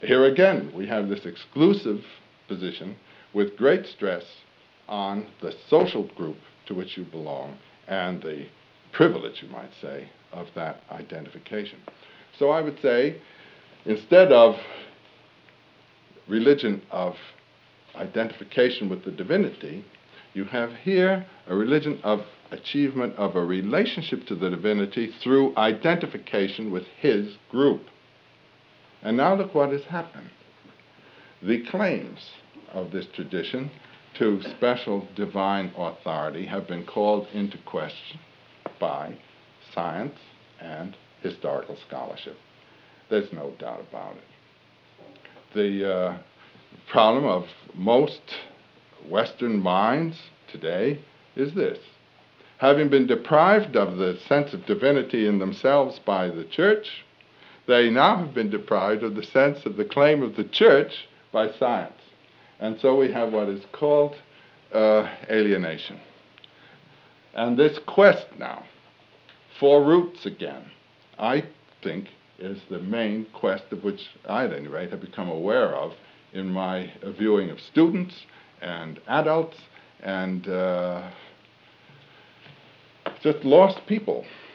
here again, we have this exclusive position with great stress on the social group to which you belong and the privilege, you might say, of that identification. So I would say, instead of religion of identification with the divinity, you have here a religion of achievement of a relationship to the divinity through identification with his group. And now look what has happened. The claims of this tradition to special divine authority have been called into question by science and historical scholarship. There's no doubt about it. The problem of most Western minds today is this. Having been deprived of the sense of divinity in themselves by the church, they now have been deprived of the sense of the claim of the church by science. And so we have what is called alienation. And this quest now for roots again, I think, is the main quest of which I, at any rate, have become aware of in my viewing of students and adults and just lost people.